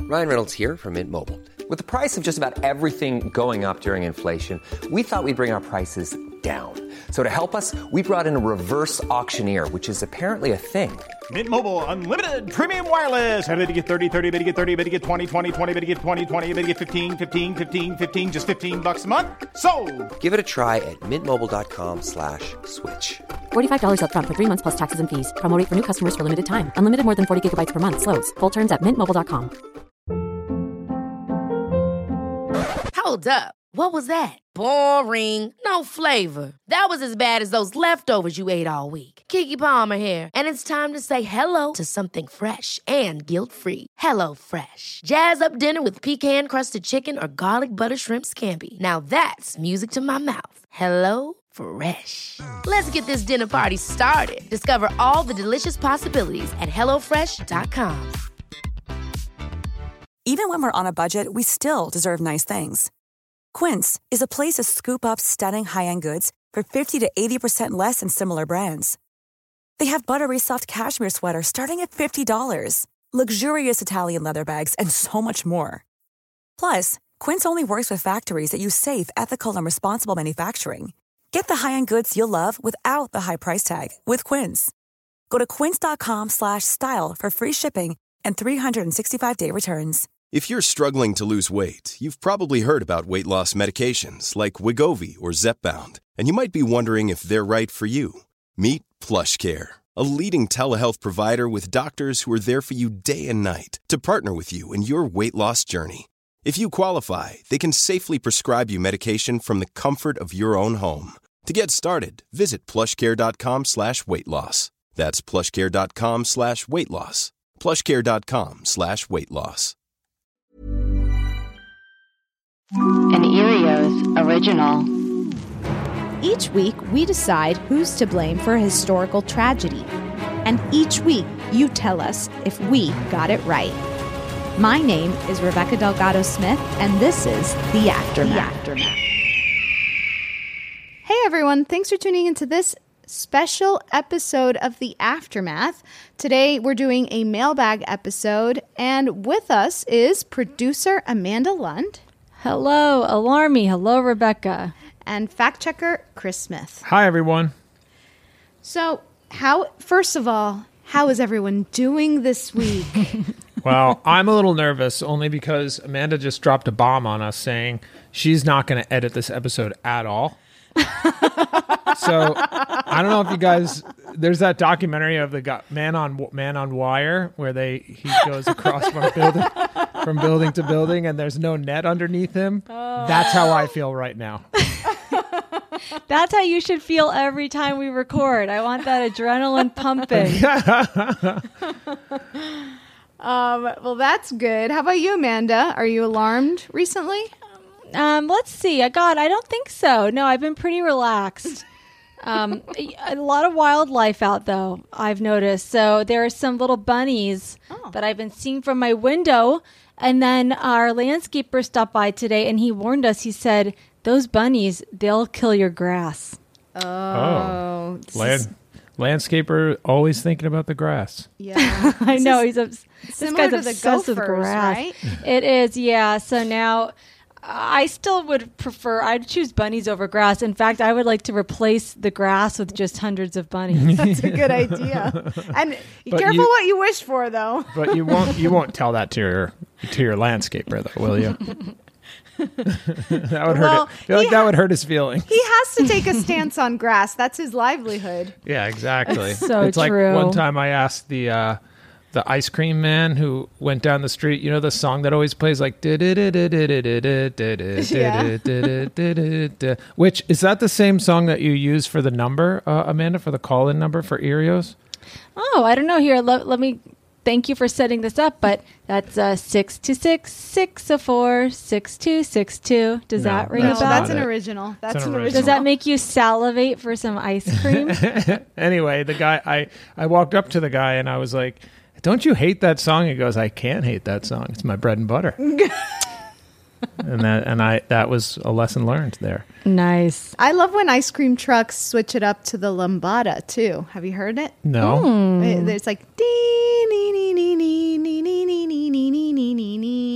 Ryan Reynolds here from Mint Mobile. With the price of just about everything going up during inflation, we thought we'd bring our prices down. So to help us, we brought in a reverse auctioneer, which is apparently a thing. Mint Mobile Unlimited Premium Wireless. How to get 30, 30, bit to get 30, bit to get 20, 20, 20, bit to get 20, 20, bit to get 15, 15, 15, 15, just $15 a month? Sold! Give it a try at mintmobile.com/switch. $45 up front for 3 months plus taxes and fees. Promo rate for new customers for limited time. Unlimited more than 40 gigabytes per month. Slows full terms at mintmobile.com. Hold up. What was that? Boring. No flavor. That was as bad as those leftovers you ate all week. Keke Palmer here. And it's time to say hello to something fresh and guilt-free. Hello Fresh. Jazz up dinner with pecan-crusted chicken or garlic butter shrimp scampi. Now that's music to my mouth. Hello Fresh. Let's get this dinner party started. Discover all the delicious possibilities at hellofresh.com. Even when we're on a budget, we still deserve nice things. Quince is a place to scoop up stunning high-end goods for 50 to 80% less than similar brands. They have buttery soft cashmere sweaters starting at $50, luxurious Italian leather bags, and so much more. Plus, Quince only works with factories that use safe, ethical, and responsible manufacturing. Get the high-end goods you'll love without the high price tag with Quince. Go to quince.com/style for free shipping and 365-day returns. If you're struggling to lose weight, you've probably heard about weight loss medications like Wegovy or Zepbound, and you might be wondering if they're right for you. Meet PlushCare, a leading telehealth provider with doctors who are there for you day and night to partner with you in your weight loss journey. If you qualify, they can safely prescribe you medication from the comfort of your own home. To get started, visit plushcare.com/weight-loss. That's plushcare.com/weight-loss. plushcare.com/weight-loss. An Erios original. Each week, we decide who's to blame for a historical tragedy. And each week, you tell us if we got it right. My name is Rebecca Delgado Smith, and this is The Aftermath. Hey everyone, thanks for tuning into this special episode of The Aftermath. Today, we're doing a mailbag episode, and with us is producer Amanda Lund. Hello, Alarmy. Hello, Rebecca. And fact checker Chris Smith. Hi, everyone. So, first of all, how is everyone doing this week? Well, I'm a little nervous only because Amanda just dropped a bomb on us saying she's not going to edit this episode at all. So I don't know if you guys, there's that documentary of the Man on Wire where he goes across from building to building and there's no net underneath him. That's how I feel right now. That's how you should feel every time we record. I want that adrenaline pumping. Well, that's good. How about you, Amanda? Are you alarmed recently? Let's see. I don't think so. No, I've been pretty relaxed. A lot of wildlife out, though, I've noticed. So there are some little bunnies that I've been seeing from my window. And then our landscaper stopped by today and he warned us. He said, those bunnies, they'll kill your grass. Oh. Landscaper always thinking about the grass. Yeah. I know. This guy's to obsessed the with gophers, grass. right? It is, yeah. So now I still would prefer, I'd choose bunnies over grass. In fact, I would like to replace the grass with just hundreds of bunnies. That's a good idea. And careful what you wish for, though. But you won't tell that to your landscaper, though, will you? That would hurt. I feel like that would hurt his feelings. He has to take a stance on grass. That's his livelihood. Yeah, exactly. It's so it's true. Like one time I asked the ice cream man who went down the street, you know the song that always plays like which is that the same song that you use for the number, Amanda, for the call-in number for Erios? Oh, I don't know. Here, let me thank you for setting this up, but that's 626-604-6262. Does that ring a bell? That's an original. That's an original. Does that make you salivate for some ice cream? Anyway, the guy, I walked up to the guy and I was like, don't you hate that song? He goes, I can't hate that song. It's my bread and butter. and that was a lesson learned there. Nice. I love when ice cream trucks switch it up to the lambada too. Have you heard it? No. It's like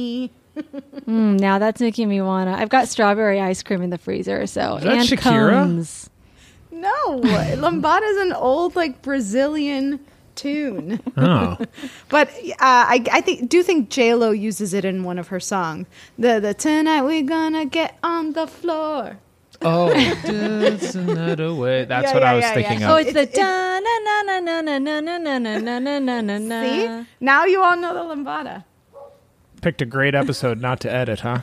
Now that's making me wanna. I've got strawberry ice cream in the freezer. So Is that and Shakira? cones. No, Lambada is an old like Brazilian tune. Oh. But I think J-Lo uses it in one of her songs. The tonight we're gonna get on the floor. Oh, that's another way. That's what I was thinking Oh, of. it's the da na na na na na na na na na na na na na na. See? Now you all know the Lambada. Picked a great episode not to edit, huh?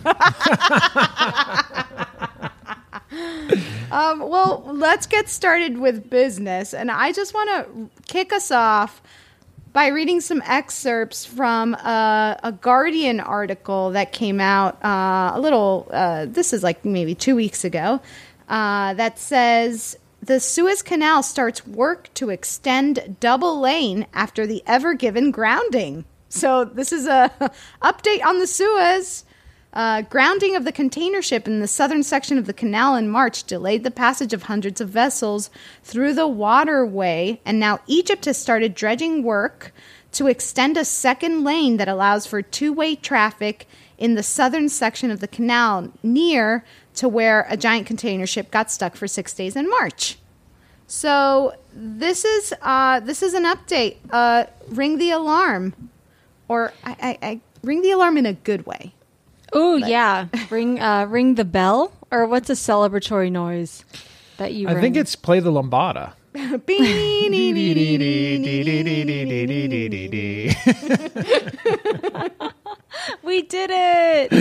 Well, let's get started with business. And I just want to kick us off by reading some excerpts from a Guardian article that came out this is like maybe 2 weeks ago, that says the Suez Canal starts work to extend double lane after the Ever Given grounding. So this is a update on the Suez. Grounding of the container ship in the southern section of the canal in March delayed the passage of hundreds of vessels through the waterway, and now Egypt has started dredging work to extend a second lane that allows for two-way traffic in the southern section of the canal near to where a giant container ship got stuck for 6 days in March. So this is an update. Ring the alarm, or I ring the alarm in a good way. Oh yeah, ring the bell, or what's a celebratory noise that you? I ring? think it's play the Lambada. We did it.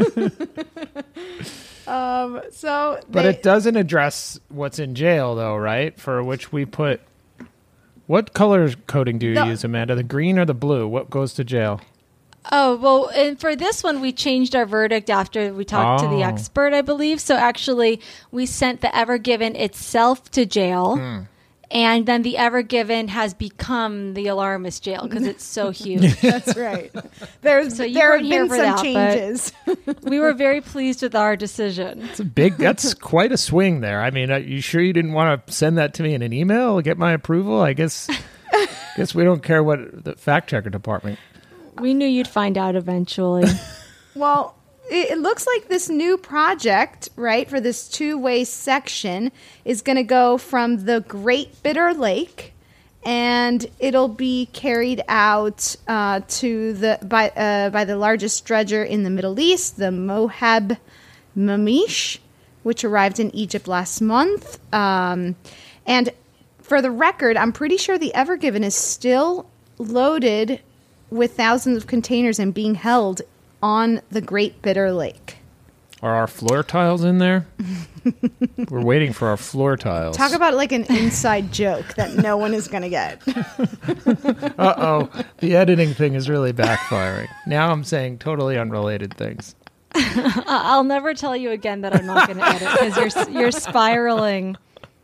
But it doesn't address what's in jail, though, right? For which we put. What color coding do you use, Amanda? The green or the blue? What goes to jail? Oh, well, and for this one, we changed our verdict after we talked to the expert, I believe. So actually, we sent the Ever Given itself to jail. And then the Ever Given has become the Alarmist jail because it's so huge. That's right. There have been some changes. We were very pleased with our decision. That's quite a swing there. I mean, you sure you didn't want to send that to me in an email, get my approval? I guess we don't care what the fact checker department. We knew you'd find out eventually. Well, it looks like this new project, right, for this two-way section is going to go from the Great Bitter Lake, and it'll be carried out by the largest dredger in the Middle East, the Mohab Mamish, which arrived in Egypt last month. And for the record, I'm pretty sure the Ever Given is still loaded with thousands of containers and being held on the Great Bitter Lake. Are our floor tiles in there? We're waiting for our floor tiles. Talk about like an inside joke that no one is going to get. Uh-oh. The editing thing is really backfiring. Now I'm saying totally unrelated things. I'll never tell you again that I'm not going to edit because you're spiraling.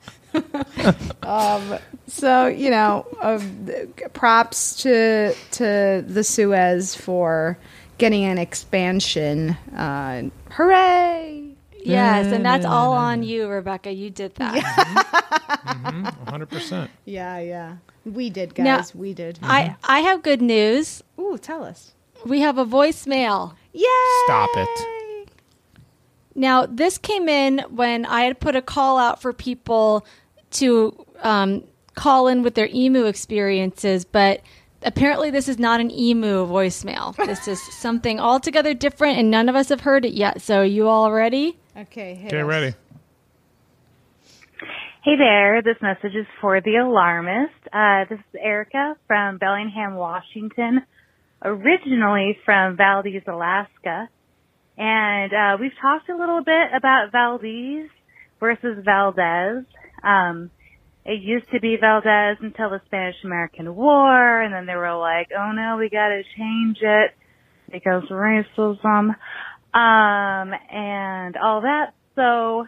So, props to the Suez for getting an expansion. Hooray! Yes, and that's all on you, Rebecca. You did that. 100%. Yeah. We did, guys. Now, we did. I have good news. Ooh, tell us. We have a voicemail. Yay! Stop it. Now, this came in when I had put a call out for people to call in with their emu experiences, but apparently this is not an emu voicemail. This is something altogether different, and none of us have heard it yet. So you all ready? Okay, get ready. Hey there, this message is for the Alarmist. This is Erica from Bellingham, Washington, originally from Valdez, Alaska. And we've talked a little bit about Valdez versus Valdez. It used to be Valdez until the Spanish-American War, and then they were like, oh no, we gotta change it because racism, and all that. So,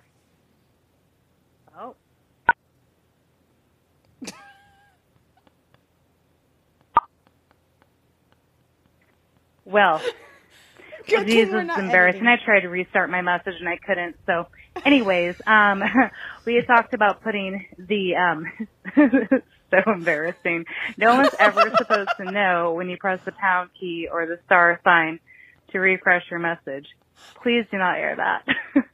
well, this is embarrassing. I tried to restart my message and I couldn't. So, anyways, we had talked about putting the so embarrassing. No one's ever supposed to know when you press the pound key or the star sign to refresh your message. Please do not air that.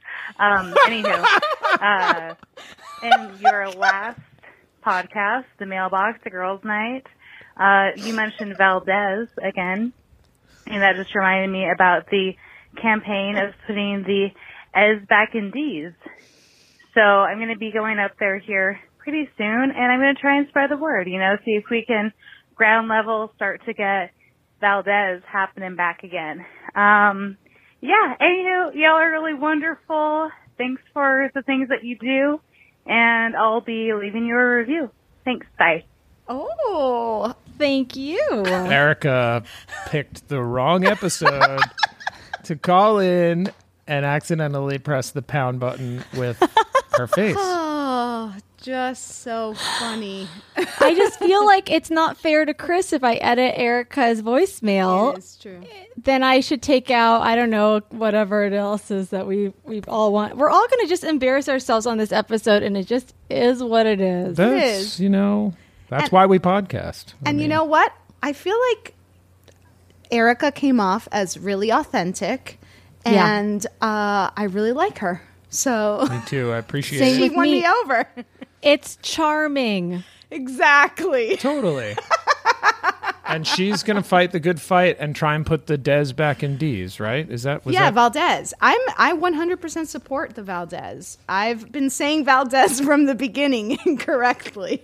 Anywho, in your last podcast, The Mailbox, The Girls' Night, you mentioned Valdez again, and that just reminded me about the campaign of putting the Ez back in D's. So I'm going to be going up there here pretty soon, and I'm going to try and spread the word, see if we can ground level start to get Valdez happening back again. Yeah, anywho, y'all are really wonderful. Thanks for the things that you do, and I'll be leaving you a review. Thanks, bye. Oh, thank you. Erica picked the wrong episode to call in and accidentally press the pound button with her face. Oh, just so funny. I just feel like it's not fair to Chris if I edit Erica's voicemail. It is true. Then I should take out, I don't know, whatever it else is that we all want. We're all going to just embarrass ourselves on this episode, and it just is what it is. That's, that's why we podcast. And you know what? I feel like Erica came off as really authentic, and I really like her. So me too. I appreciate it. She won me over. It's charming. Exactly. Totally. And she's going to fight the good fight and try and put the Dez back in D's, right? Valdez. I 100% support the Valdez. I've been saying Valdez from the beginning incorrectly.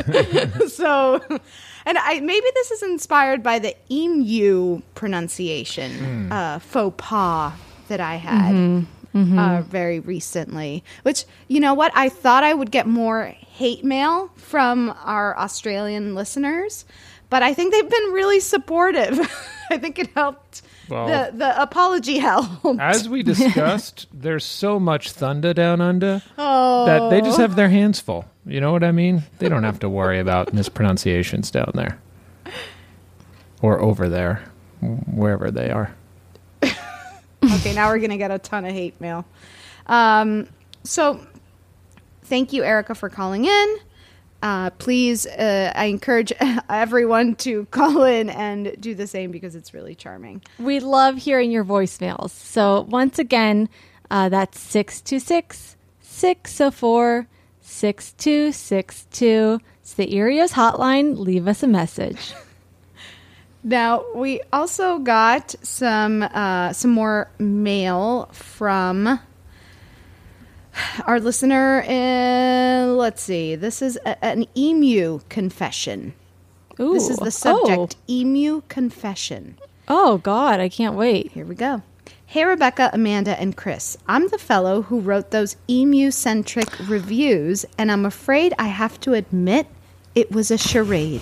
So, and maybe this is inspired by the emu pronunciation faux pas that I had. Very recently, which, you know what? I thought I would get more hate mail from our Australian listeners, but I think they've been really supportive. I think it helped. Well, the apology helped. As we discussed, there's so much thunder down under that they just have their hands full. You know what I mean? They don't have to worry about mispronunciations down there or over there, wherever they are. Okay, now we're going to get a ton of hate mail. So thank you, Erica, for calling in. Please, I encourage everyone to call in and do the same because it's really charming. We love hearing your voicemails. So once again, that's 626-604-6262. It's the Erios hotline. Leave us a message. Now, we also got some more mail from our listener. Let's see. This is an emu confession. Ooh. This is the subject, emu confession. Oh, God. I can't wait. Here we go. Hey, Rebecca, Amanda, and Chris. I'm the fellow who wrote those emu-centric reviews, and I'm afraid I have to admit it was a charade.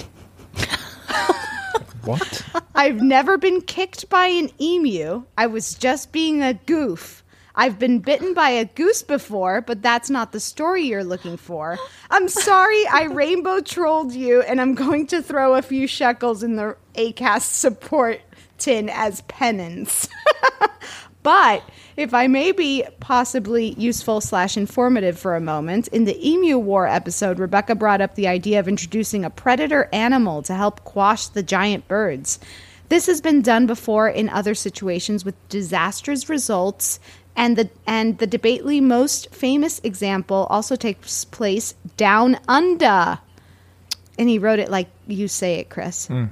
What? I've never been kicked by an emu. I was just being a goof. I've been bitten by a goose before, but that's not the story you're looking for. I'm sorry I rainbow trolled you, and I'm going to throw a few shekels in the ACAST support tin as penance. But if I may be possibly useful/informative for a moment, in the Emu War episode, Rebecca brought up the idea of introducing a predator animal to help quash the giant birds. This has been done before in other situations with disastrous results, and the debatedly most famous example also takes place down under. And he wrote it like you say it, Chris. In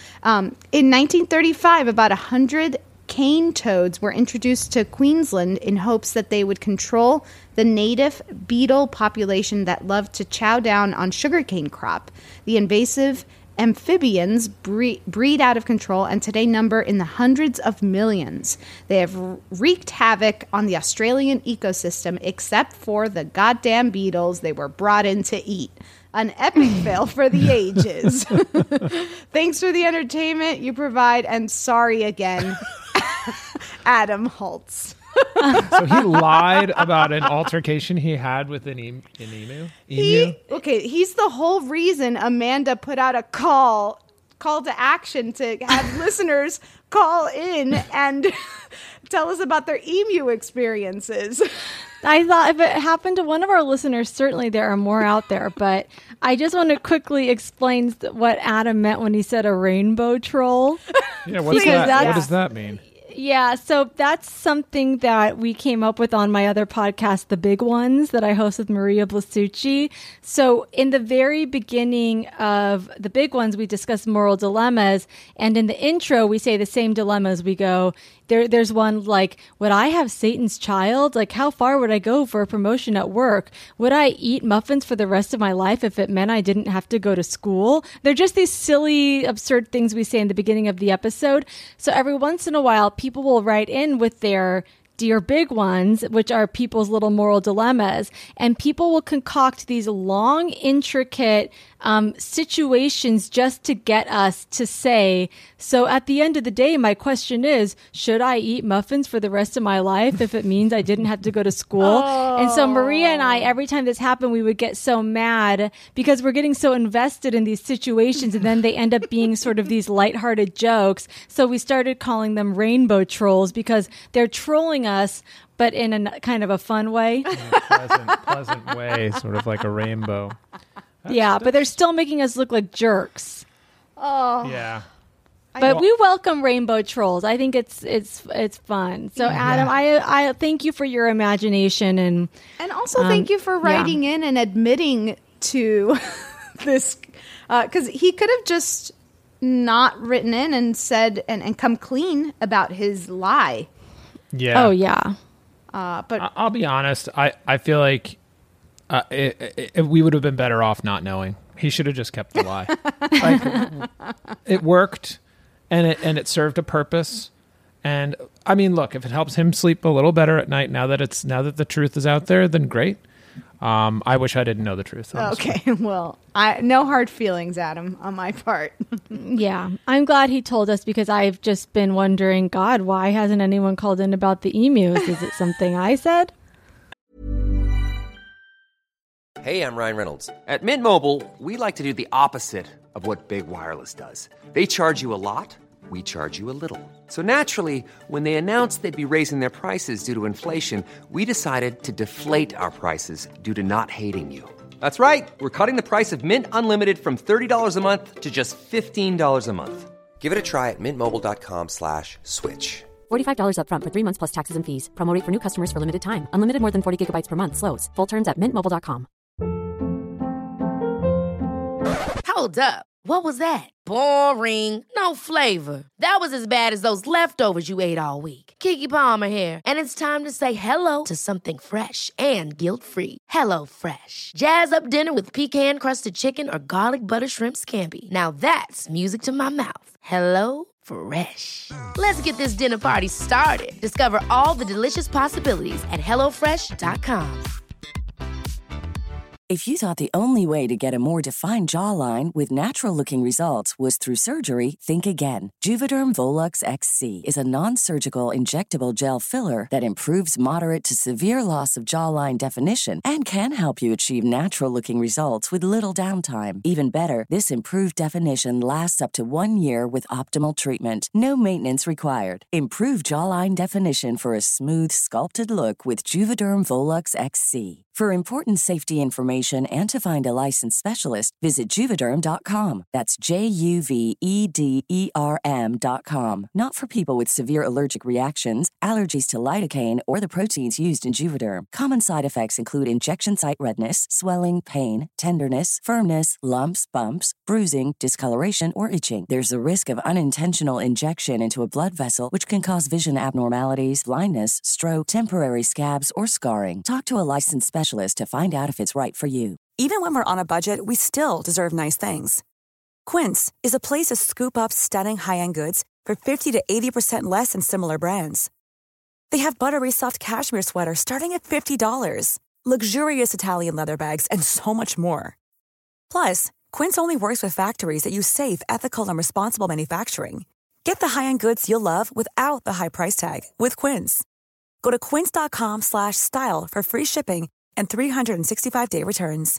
1935, about 100 cane toads were introduced to Queensland in hopes that they would control the native beetle population that loved to chow down on sugarcane crop. The invasive amphibians breed out of control and today number in the hundreds of millions. They have wreaked havoc on the Australian ecosystem except for the goddamn beetles they were brought in to eat. An epic fail for the ages. Thanks for the entertainment you provide, and sorry again, Adam Holtz. So he lied about an altercation he had with an emu? He's the whole reason Amanda put out a call to action to have listeners call in and tell us about their emu experiences. I thought if it happened to one of our listeners, certainly there are more out there, but I just want to quickly explain what Adam meant when he said a rainbow troll. Yeah, what's that? What does that mean? Yeah, so that's something that we came up with on my other podcast, The Big Ones, that I host with Maria Blasucci. So in the very beginning of The Big Ones, we discuss moral dilemmas. And in the intro, we say the same dilemmas. We go, there's one like, would I have Satan's child? Like, how far would I go for a promotion at work? Would I eat muffins for the rest of my life if it meant I didn't have to go to school? They're just these silly, absurd things we say in the beginning of the episode. So every once in a while, people will write in with their Dear Big Ones, which are people's little moral dilemmas. And people will concoct these long, intricate situations just to get us to say, so at the end of the day, my question is, should I eat muffins for the rest of my life if it means I didn't have to go to school? And so Maria and I, every time this happened, we would get so mad because we're getting so invested in these situations, and then they end up being sort of these lighthearted jokes. So we started calling them rainbow trolls because they're trolling us, but in a kind of a fun way. In a pleasant way, sort of like a rainbow. But they're still making us look like jerks. Oh. Yeah. But we welcome rainbow trolls. I think it's fun. So Adam, I thank you for your imagination and also thank you for writing in and admitting to this, because he could have just not written in and said and come clean about his lie. Yeah. Oh yeah. But I'll be honest. I feel like we would have been better off not knowing. He should have just kept the lie. It worked, and it served a purpose. And I mean, look, if it helps him sleep a little better at night now that the truth is out there, then great. I wish I didn't know the truth. Honestly. Okay, well, no hard feelings, Adam, on my part. Yeah, I'm glad he told us because I've just been wondering, God, why hasn't anyone called in about the emus? Is it something I said? Hey, I'm Ryan Reynolds. At Mint Mobile, we like to do the opposite of what Big Wireless does. They charge you a lot, we charge you a little. So naturally, when they announced they'd be raising their prices due to inflation, we decided to deflate our prices due to not hating you. That's right. We're cutting the price of Mint Unlimited from $30 a month to just $15 a month. Give it a try at mintmobile.com/switch. $45 up front for 3 months plus taxes and fees. Promo rate for new customers for limited time. Unlimited more than 40 gigabytes per month. Slows full terms at mintmobile.com. Hold up. What was that? Boring. No flavor. That was as bad as those leftovers you ate all week. Keke Palmer here. And it's time to say hello to something fresh and guilt-free. Hello Fresh. Jazz up dinner with pecan-crusted chicken or garlic butter shrimp scampi. Now that's music to my mouth. Hello Fresh. Let's get this dinner party started. Discover all the delicious possibilities at HelloFresh.com. If you thought the only way to get a more defined jawline with natural-looking results was through surgery, think again. Juvederm Volux XC is a non-surgical injectable gel filler that improves moderate to severe loss of jawline definition and can help you achieve natural-looking results with little downtime. Even better, this improved definition lasts up to 1 year with optimal treatment. No maintenance required. Improve jawline definition for a smooth, sculpted look with Juvederm Volux XC. For important safety information and to find a licensed specialist, visit Juvederm.com. That's JUVEDERM.com. Not for people with severe allergic reactions, allergies to lidocaine, or the proteins used in Juvederm. Common side effects include injection site redness, swelling, pain, tenderness, firmness, lumps, bumps, bruising, discoloration, or itching. There's a risk of unintentional injection into a blood vessel, which can cause vision abnormalities, blindness, stroke, temporary scabs, or scarring. Talk to a licensed specialist to find out if it's right for you. Even when we're on a budget, we still deserve nice things. Quince is a place to scoop up stunning high-end goods for 50 to 80% less than similar brands. They have buttery soft cashmere sweaters starting at $50, luxurious Italian leather bags, and so much more. Plus, Quince only works with factories that use safe, ethical, and responsible manufacturing. Get the high-end goods you'll love without the high price tag with Quince. Go to quince.com/style for free shipping and 365-day returns.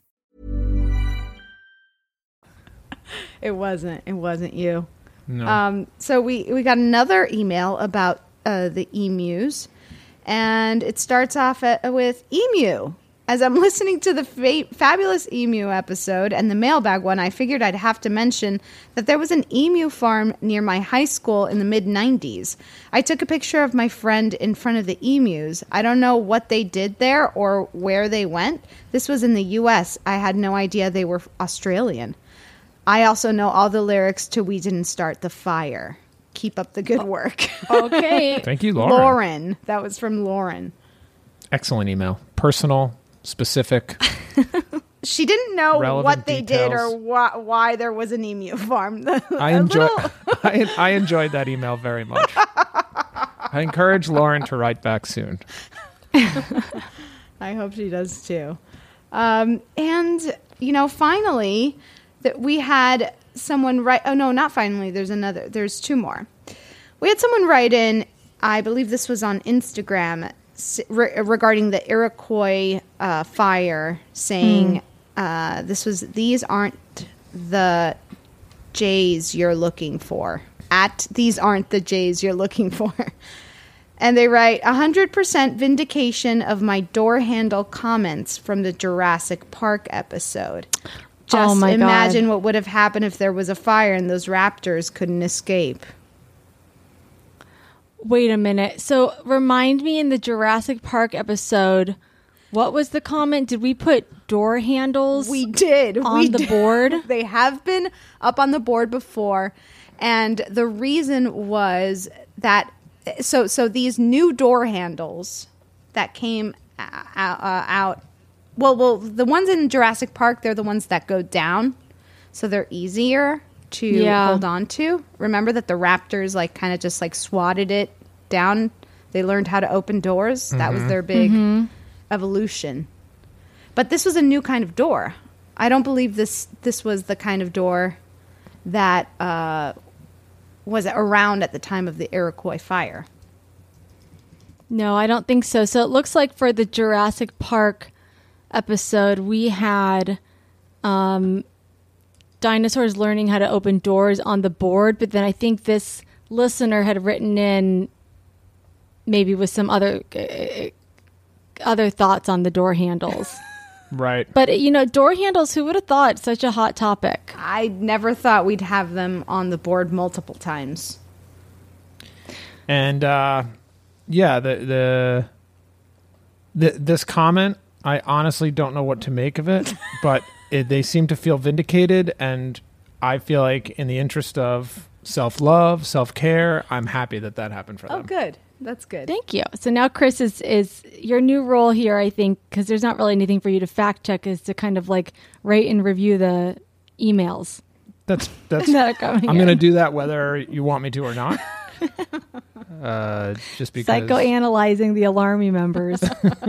It wasn't you. No. So we got another email about the emus, and it starts off with emu. As I'm listening to the Fabulous Emu episode and the mailbag one, I figured I'd have to mention that there was an emu farm near my high school in the mid-90s. I took a picture of my friend in front of the emus. I don't know what they did there or where they went. This was in the U.S. I had no idea they were Australian. I also know all the lyrics to We Didn't Start the Fire. Keep up the good work. Okay. Thank you, Lauren. Lauren. That was from Lauren. Excellent email. Personal, specific. She didn't know relevant what they did details. or why there was an emu farm. I enjoyed that email very much. I encourage Lauren to write back soon. I hope she does too. And, finally, that we had someone write. Oh, no, not finally. There's two more. We had someone write in, I believe this was on Instagram, regarding the Iroquois fire, saying these aren't the J's you're looking for. These aren't the J's you're looking for. And they write, 100% vindication of my door handle comments from the Jurassic Park episode. Just imagine what would have happened if there was a fire and those raptors couldn't escape. Wait a minute. So remind me, in the Jurassic Park episode, what was the comment? Did we put door handles? We did. On the board? They have been up on the board before. And the reason was that, so these new door handles that came out, well, the ones in Jurassic Park, they're the ones that go down. So they're easier to hold on to. Remember that the raptors kind of just swatted it down. They learned how to open doors. That was their big evolution. But this was a new kind of door. I don't believe this was the kind of door that was around at the time of the Iroquois fire. No, I don't think so. So it looks like for the Jurassic Park episode, we had dinosaurs learning how to open doors on the board, but then I think this listener had written in maybe with some other thoughts on the door handles. Right. But, door handles, who would have thought, such a hot topic? I never thought we'd have them on the board multiple times. And, this comment, I honestly don't know what to make of it, but they seem to feel vindicated, and I feel like in the interest of self-love, self-care, I'm happy that happened for them. Oh, good. That's good. Thank you. So now, Chris, is your new role here, I think, because there's not really anything for you to fact check, is to kind of rate and review the emails. That's that are coming I'm going to do that whether you want me to or not. Just because psychoanalyzing the Alarmy members.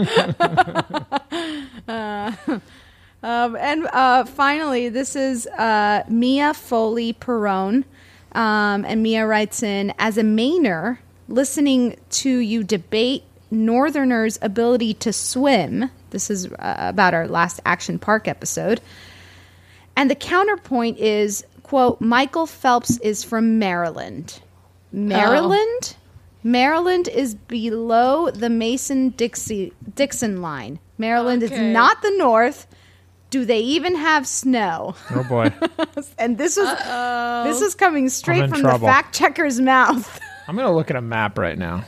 And finally, this is Mia Foley Perrone. And Mia writes in, as a Mainer, listening to you debate Northerners' ability to swim. This is about our last Action Park episode. And the counterpoint is, quote, Michael Phelps is from Maryland. Maryland? Oh. Maryland is below the Mason-Dixon line. Maryland is not the North. Do they even have snow? Oh, boy. And this is coming straight from the fact checker's mouth. I'm going to look at a map right now.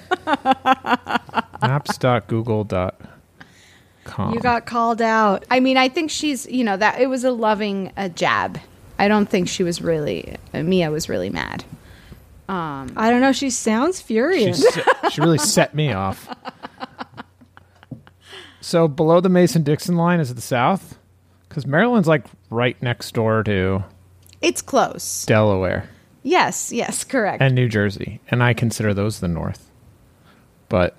Maps.google.com. You got called out. I mean, I think she's, that it was a loving jab. I don't think she was really, Mia was really mad. I don't know. She sounds furious. She really set me off. So below the Mason-Dixon line is the South? Because Maryland's right next door to... It's close. Delaware. Yes, correct. And New Jersey. And I consider those the North. But,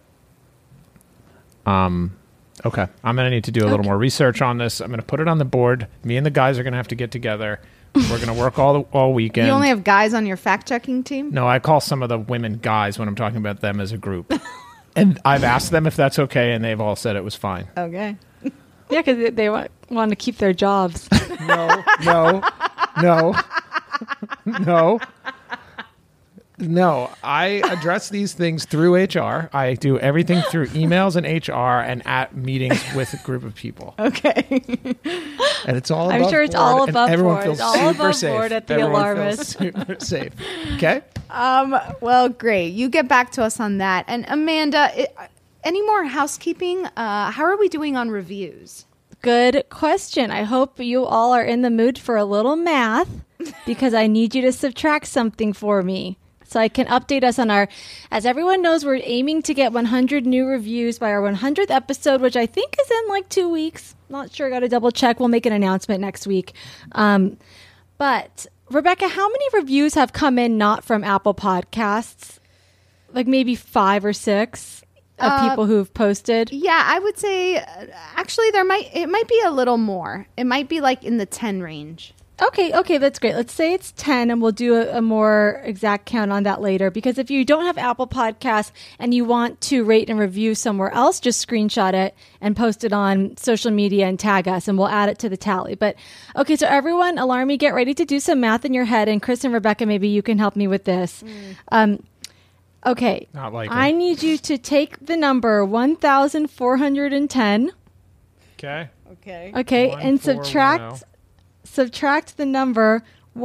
okay. I'm going to need to do a little more research on this. I'm going to put it on the board. Me and the guys are going to have to get together. We're going to work all weekend. You only have guys on your fact-checking team? No, I call some of the women guys when I'm talking about them as a group. And I've asked them if that's okay, and they've all said it was fine. Okay. Yeah, because they want to keep their jobs. No. No, I address these things through HR. I do everything through emails and HR and at meetings with a group of people. Okay. And it's all I'm above sure it's board, all and above everyone board. feels It's all super above safe. board at the Everyone Alarmist. feels super safe. Okay. Well, great. You get back to us on that. And Amanda, any more housekeeping? How are we doing on reviews? Good question. I hope you all are in the mood for a little math because I need you to subtract something for me so I can update us on as everyone knows, we're aiming to get 100 new reviews by our 100th episode, which I think is in like 2 weeks. Not sure. Got to double check. We'll make an announcement next week. But Rebecca, how many reviews have come in not from Apple Podcasts? Like maybe 5 or 6 of people who've posted? Yeah, I would say actually it might be a little more. It might be like in the 10 range. Okay, that's great. Let's say it's 10 and we'll do a more exact count on that later. Because if you don't have Apple Podcasts and you want to rate and review somewhere else, just screenshot it and post it on social media and tag us and we'll add it to the tally. But okay, so everyone, Alarmy, get ready to do some math in your head. And Chris and Rebecca, maybe you can help me with this. Okay, Not likely. I need you to take the number 1,410. Okay. Okay, and subtract the number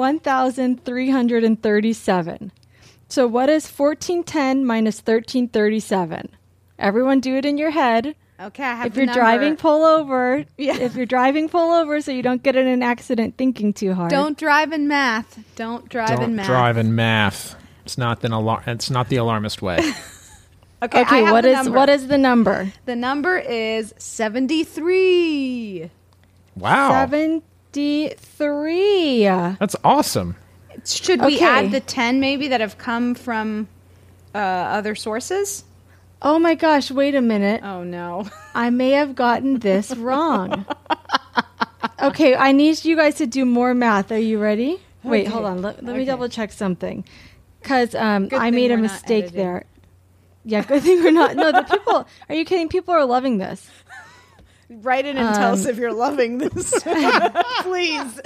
1,337. So what is 1410 minus 1337? Everyone do it in your head. Okay, I have If you're driving, pull over. Yeah. If you're driving, pull over so you don't get in an accident thinking too hard. Don't drive in math. Don't drive in math. Drive in math. It's not the alarmist way. Okay, what is the number? The number is 73. Wow. 73. That's awesome. Should we add the 10 maybe that have come from other sources? Oh my gosh, wait a minute. Oh no. I may have gotten this wrong. Okay, I need you guys to do more math. Are you ready? Wait, hold on. Let me double check something. Because I made a mistake there. Yeah, good thing we're not. No, the people, are you kidding? People are loving this. Write in and tell us if you're loving this. Please.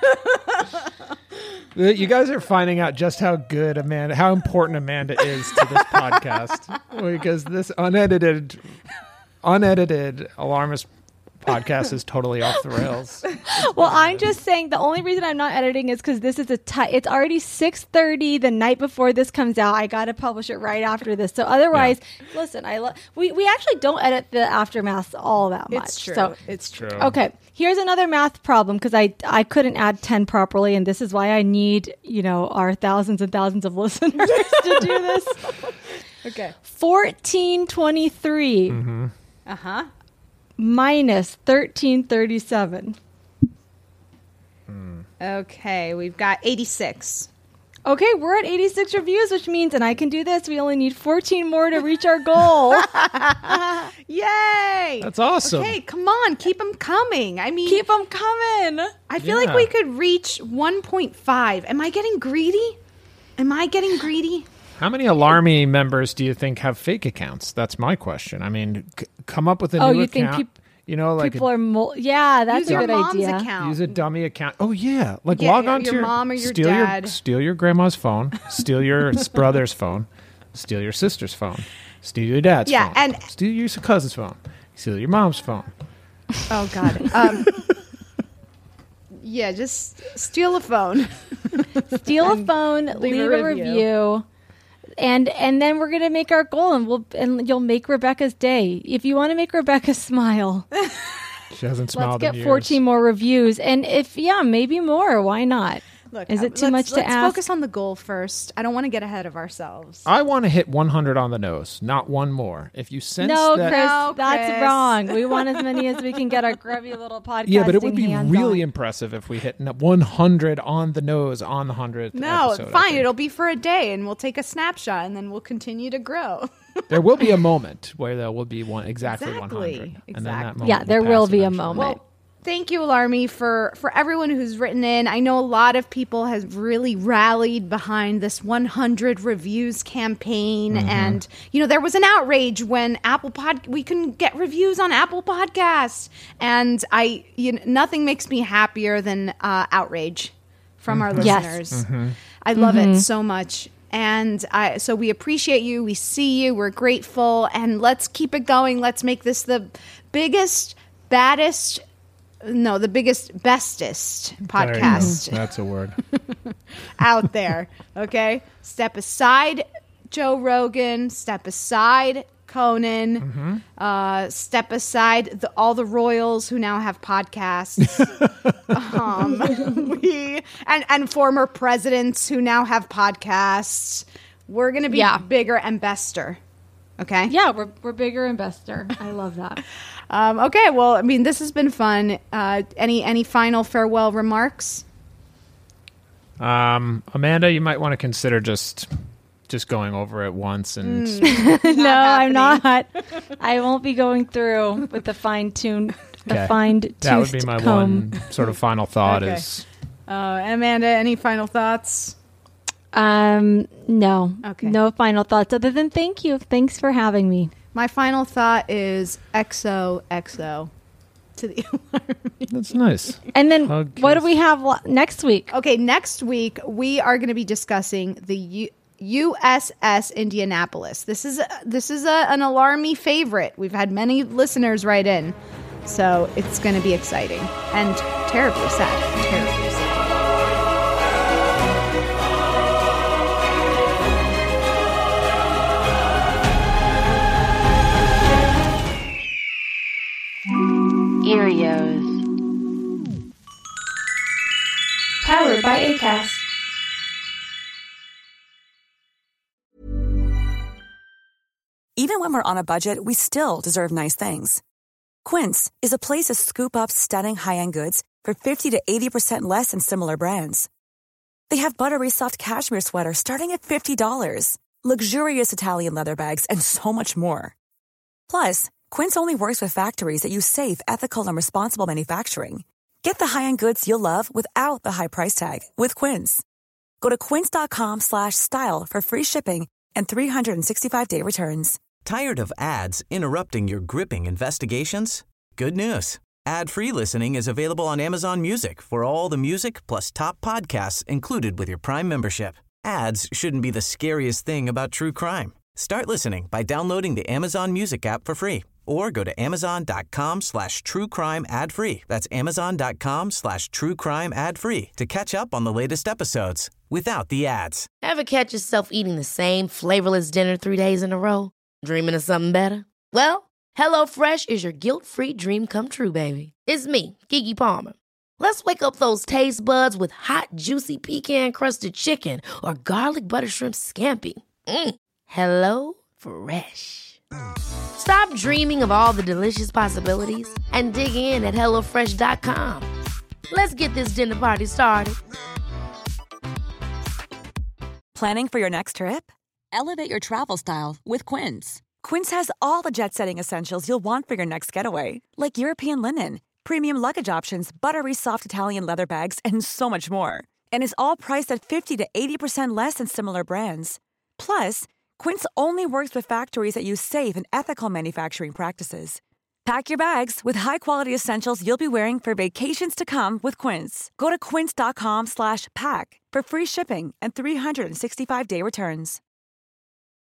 You guys are finding out just how important Amanda is to this podcast. Because this unedited alarmist podcast is totally off the rails. Well, I'm just saying the only reason I'm not editing is because this is it's already 6:30 the night before this comes out. I got to publish it right after this. So otherwise, listen, we actually don't edit the aftermaths all that much. It's true. So, it's true. Okay, here's another math problem because I couldn't add 10 properly, and this is why I need our thousands and thousands of listeners to do this. Okay. 1423. Mm-hmm. Uh-huh. Minus 1337. Okay, we've got 86. Okay, we're at 86 reviews, which means, and I can do this, we only need 14 more to reach our goal. Yay! That's awesome. Okay, come on, keep them coming. I mean, keep them coming. I feel like we could reach 1.5. Am I getting greedy? How many Alarmy members do you think have fake accounts? That's my question. I mean, come up with a new account. Think people are that's use a good your mom's idea. Account. Use a dummy account. Oh yeah, log on to your mom or your steal dad. Steal your grandma's phone. Steal your brother's phone. Steal your sister's phone. Steal your dad's phone. and steal your cousin's phone. Steal your mom's phone. Oh God. Yeah, just steal a phone. Steal a phone. Leave a review. And then we're gonna make our goal, and you'll make Rebecca's day. If you want to make Rebecca smile, she hasn't smiled. Let's get 14 more reviews, and maybe more. Why not? Look, is it too much to ask? Let's focus on the goal first. I don't want to get ahead of ourselves. I want to hit 100 on the nose, not one more. If you sense that, that's wrong. We want as many as we can get our grubby little podcast. Yeah, but it would be really impressive if we hit 100 on the nose on the 100th episode. Fine. It'll be for a day, and we'll take a snapshot, and then we'll continue to grow. There will be a moment where there will be exactly 100. And then that moment there will be eventually. A moment. Well, thank you, Alarmy, for everyone who's written in. I know a lot of people have really rallied behind this 100 reviews campaign. Mm-hmm. And, there was an outrage when we couldn't get reviews on Apple Podcasts. And nothing makes me happier than outrage from our listeners. Mm-hmm. I love it so much. And so we appreciate you. We see you. We're grateful. And let's keep it going. Let's make this the biggest, bestest podcast. That's a word. Out there. Okay? Step aside Joe Rogan. Step aside Conan. Step aside all the royals who now have podcasts. And former presidents who now have podcasts. We're going to be bigger and bester. Okay? Yeah, we're bigger and bester. I love that. Okay, well, I mean, this has been fun. Any final farewell remarks? Amanda, you might want to consider just going over it once and no, I'm not. I won't be going through with the fine-tuned that would be my comb. one sort of final thought. Okay. Is Amanda, any final thoughts? No. Okay. No final thoughts other than thank you. Thanks for having me. My final thought is XOXO to the Alarmy. That's nice. And then what do we have next week? Okay, next week we are going to be discussing the USS Indianapolis. This is an Alarmy favorite. We've had many listeners write in, so it's going to be exciting and terribly sad. Terribly sad. Erios. Powered by Acast. Even when we're on a budget, we still deserve nice things. Quince is a place to scoop up stunning high-end goods for 50 to 80% less than similar brands. They have buttery soft cashmere sweaters starting at $50, luxurious Italian leather bags, and so much more. Plus, Quince only works with factories that use safe, ethical, and responsible manufacturing. Get the high-end goods you'll love without the high price tag with Quince. Go to quince.com/style for free shipping and 365-day returns. Tired of ads interrupting your gripping investigations? Good news. Ad-free listening is available on Amazon Music for all the music plus top podcasts included with your Prime membership. Ads shouldn't be the scariest thing about true crime. Start listening by downloading the Amazon Music app for free or go to amazon.com/truecrime ad-free. That's amazon.com/truecrime ad-free to catch up on the latest episodes without the ads. Ever catch yourself eating the same flavorless dinner 3 days in a row? Dreaming of something better? Well, HelloFresh is your guilt-free dream come true, baby. It's me, Keke Palmer. Let's wake up those taste buds with hot, juicy pecan-crusted chicken or garlic butter shrimp scampi. HelloFresh. Stop dreaming of all the delicious possibilities and dig in at HelloFresh.com. Let's get this dinner party started. Planning for your next trip? Elevate your travel style with Quince. Quince has all the jet-setting essentials you'll want for your next getaway, like European linen, premium luggage options, buttery soft Italian leather bags, and so much more. And is all priced at 50 to 80% less than similar brands. Plus, Quince only works with factories that use safe and ethical manufacturing practices. Pack your bags with high-quality essentials you'll be wearing for vacations to come with Quince. Go to quince.com/pack for free shipping and 365-day returns.